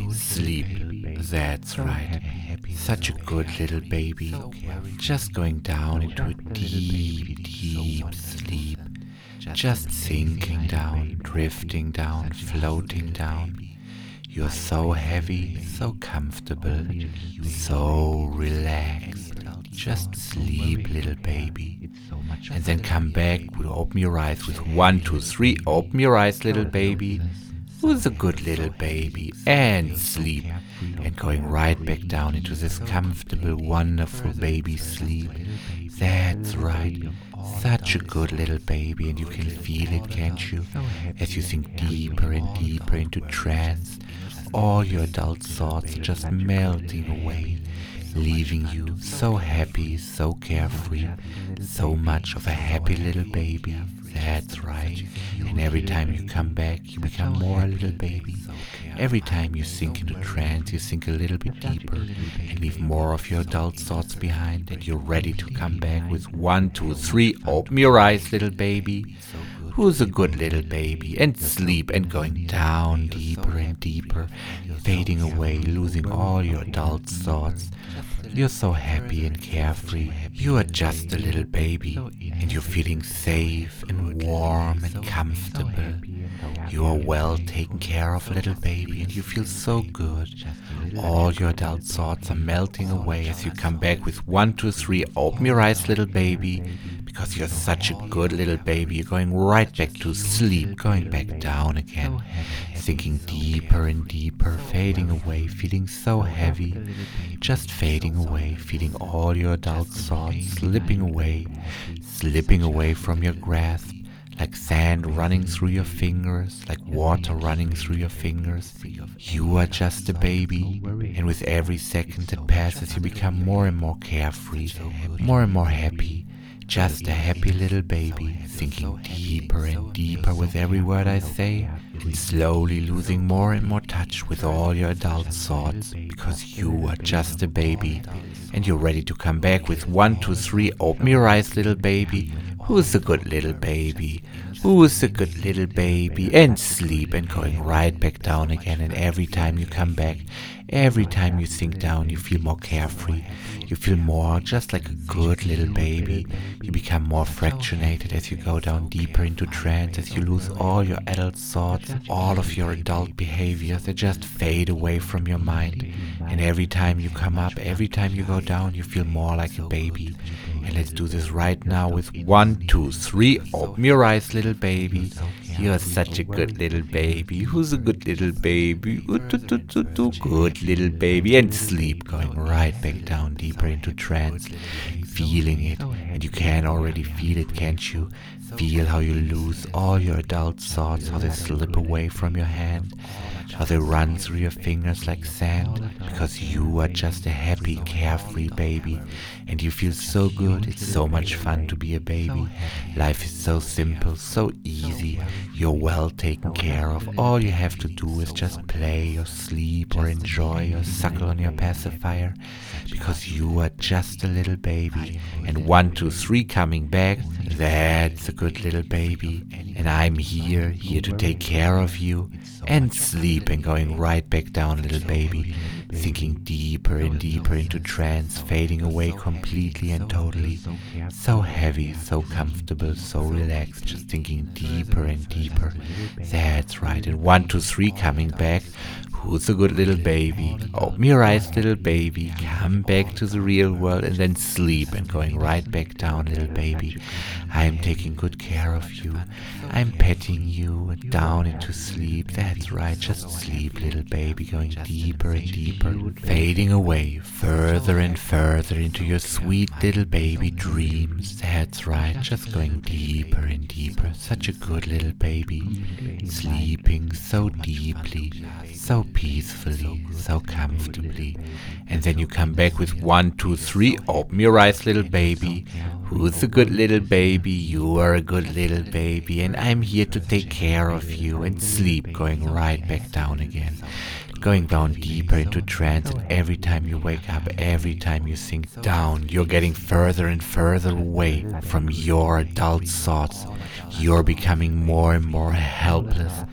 sleep. That's right. Such a good little baby. Just going down into a deep, deep sleep. Just sinking down, drifting down, floating down. You're so heavy, so comfortable, so relaxed. Just sleep, little baby. And then come back, open your eyes with 1, 2, 3. Open your eyes, little baby. Who's a good little baby? And sleep. And going right back down into this comfortable, wonderful baby sleep. That's right. Such a good little baby, and you can feel it, can't you? As you sink deeper and deeper into trance, all your adult thoughts are just melting away, leaving you so happy, so carefree, so much of a happy little baby. That's right. And every time you come back, you become more a little baby. Every time you sink into trance, you sink a little bit deeper and leave more of your adult thoughts behind, and you're ready to come back with 1, 2, 3. Open your eyes, little baby. Who's a good little baby? And sleep, and going down deeper and deeper, fading away, losing all your adult thoughts. You're so happy and carefree. You are just a little baby, and you're feeling safe and warm and comfortable. You are well taken care of, little baby, and you feel so good. All your adult thoughts are melting away as you come back with 1, 2, 3. Open your eyes, little baby. Because you're such a good little baby, you're going right back to sleep, going back down again, sinking deeper and deeper, fading away, feeling so heavy, just fading away, feeling all your adult thoughts slipping away from your grasp, like sand running through your fingers, like water running through your fingers. You are just a baby, and with every second that passes, you become more and more carefree, more and more happy. Just a happy little baby, sinking deeper and deeper with every word I say, and slowly losing more and more touch with all your adult thoughts, because you are just a baby, and you're ready to come back with 1, 2, 3. Open your eyes, little baby. Who's a good little baby? Who's a good little baby? And sleep, and going right back down again. And every time you come back, every time you sink down, you feel more carefree. You feel more just like a good little baby. You become more fractionated as you go down deeper into trance, as you lose all your adult thoughts, all of your adult behaviors that just fade away from your mind. And every time you come up, every time you go down, you feel more like a baby. And let's do this right now with 1, 2, 3. Open your eyes, little baby. You're such a good little baby. Who's a good little baby? Good little baby. And sleep, going right back down deeper into trance, feeling it. And you can already feel it, can't you? Feel how you lose all your adult thoughts, how they slip away from your hand, how they run through your fingers like sand, because you are just a happy, carefree baby, and you feel so good. It's so much fun to be a baby. Life is so simple, so easy. You're well taken care of. All you have to do is just play or sleep or enjoy or suckle on your pacifier, because you are just a little baby. And 1, 2, 3 coming back, that's a good little baby. And I'm here to take care of you. And sleep, and going right back down, little baby, sinking deeper and deeper into trance, fading away completely and totally. So heavy, so comfortable, so relaxed, just sinking deeper and deeper. That's right. And 1, 2, 3 coming back. Who's a good little baby? Open your eyes, little baby. Come back to the real world, and then sleep, and going right back down, little baby. I'm taking good care of you. I'm petting you down into sleep. That's right, just sleep, little baby, going deeper and deeper, fading away further and further into your sweet little baby dreams. That's right, just going deeper and deeper. Such a good little baby, sleeping so deeply, so peacefully, so comfortably. And then you come back with 1, 2, 3. Open your eyes, little baby. Who's a good little baby? You are a good little baby, and I'm here to take care of you. And sleep, going right back down again, going down deeper into trance. And every time you wake up, every time you sink down, you're getting further and further away from your adult thoughts. You're becoming more and more helpless,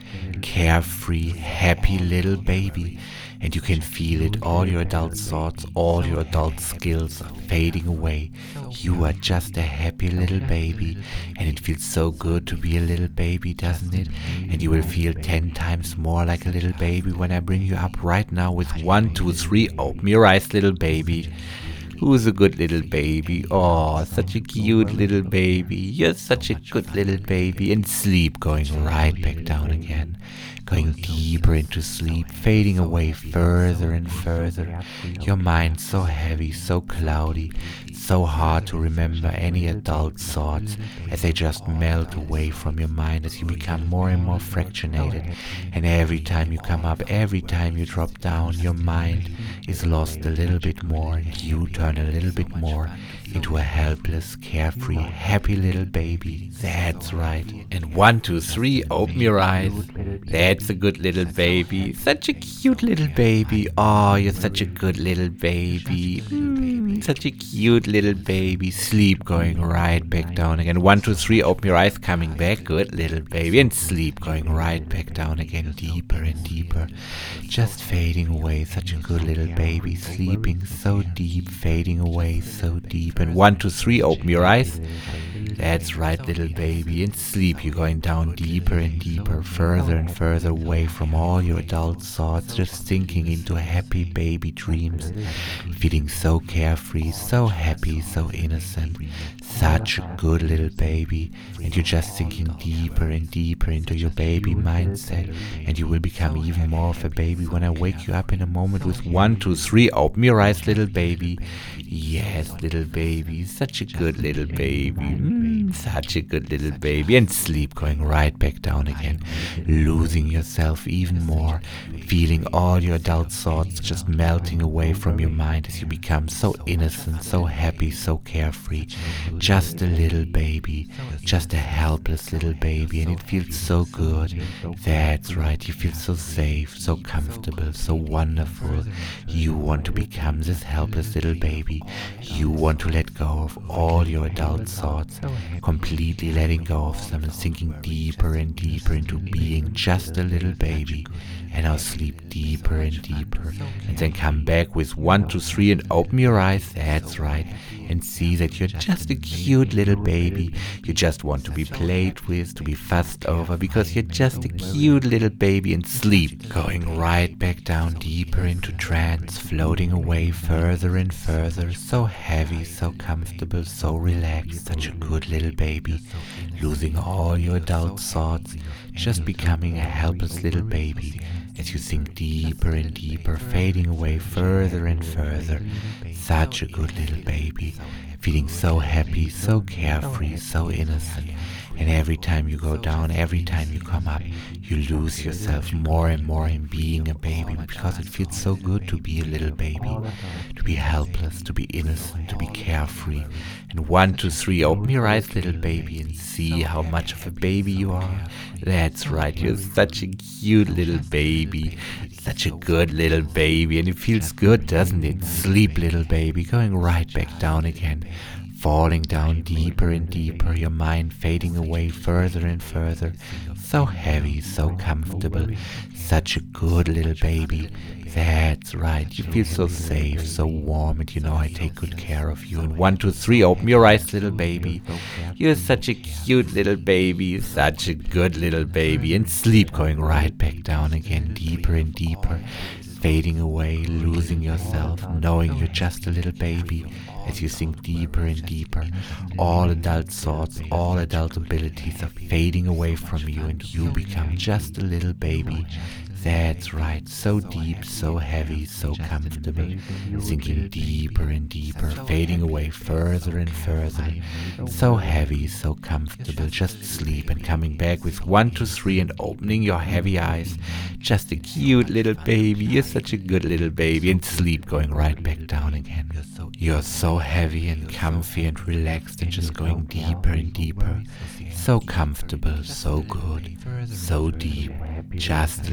carefree, happy little baby. And you can feel it, all your adult thoughts, all your adult skills are fading away. You are just a happy little baby, and it feels so good to be a little baby, doesn't it? And you will feel 10 times more like a little baby when I bring you up right now with 1, 2, 3, open your eyes, little baby. Who's a good little baby? Oh, such a cute little baby. You're such a good little baby. And sleep, going right back down again. Going deeper into sleep, fading away further and further. Your mind so heavy, so cloudy, so hard to remember any adult thoughts as they just melt away from your mind as you become more and more fractionated. And every time you come up, every time you drop down, your mind is lost a little bit more and you turn a little bit more into a helpless, carefree, happy little baby. That's right. And 1, 2, 3, open your eyes. That's a good little baby. Such a cute little baby. Oh, you're such a good little baby. Such a cute little baby. Sleep, going right back down again. 1, 2, 3, open your eyes, coming back. Good little baby. And sleep, going right back down again, deeper and deeper. Just fading away. Such a good little baby. Sleeping so deep, fading away so deep. And 1, 2, 3, open your eyes. That's right, little baby. In sleep, you're going down deeper and deeper, further and further away from all your adult thoughts, just sinking into happy baby dreams, feeling so carefree, so happy, so innocent. Such a good little baby. And you're just sinking deeper and deeper into your baby mindset. And you will become even more of a baby when I wake you up in a moment with 1, 2, 3, open your eyes, little baby. Yes, little baby. Such a good little baby. Such a good little baby. And sleep, going right back down again, losing yourself even more, feeling all your adult thoughts just melting away from your mind as you become so innocent, so happy, so carefree. Just a little baby, just a helpless little baby, and it feels so good. That's right, you feel so safe, so comfortable, so wonderful. You want to become this helpless little baby. You want to let go of all your adult thoughts, completely letting go of them and sinking deeper and deeper into being just a little baby. And now sleep deeper and deeper, and then come back with 1, 2, 3, and open your eyes. That's right, and see that you're just a cute little baby. You just want to be played with, to be fussed over, because you're just a cute little baby. And sleep, going right back down deeper into trance, floating away further and further, so heavy, so comfortable, so relaxed. Such a good little baby, losing all your adult thoughts, just becoming a helpless little baby as you sink deeper and deeper, fading away further and further. Such a good little baby, feeling so happy, so carefree, so innocent. And every time you go down, every time you come up, you lose yourself more and more in being a baby, because it feels so good to be a little baby, to be helpless, to be innocent, to be carefree. And 1, 2, 3, open your eyes, little baby, and see how much of a baby you are. That's right, you're such a cute little baby, such a good little baby, and it feels good, doesn't it? Sleep, little baby, going right back down again, falling down deeper and deeper, your mind fading away further and further, so heavy, so comfortable, such a good little baby. That's right, you feel so safe, so warm, and you know I take good care of you. And 1, 2, 3, open your eyes, little baby. You're such a cute little baby, such a good little baby. And sleep, going right back down again, deeper and deeper, fading away, losing yourself, knowing you're just a little baby. As you sink deeper and deeper, all adult thoughts, all adult abilities are fading away from you, and you become just a little baby. That's right, so deep, so heavy, so comfortable, sinking deeper and deeper, fading away further and further, so heavy, so comfortable. Just sleep, and coming back with 1, 2, 3, and opening your heavy eyes. Just a cute little baby, you're such a good little baby. And sleep, going right back down again. You're so heavy and comfy and relaxed, and just going deeper and deeper, so comfortable, so good, so deep, just a little baby.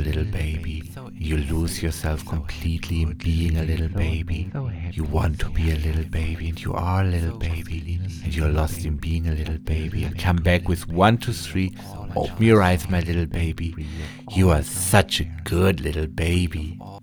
baby. You lose yourself completely in being a little baby. You want to be a little baby, and you are a little baby, and you're lost in being a little baby. And come back with 1, 2, 3. Open your eyes, my little baby. You are such a good little baby.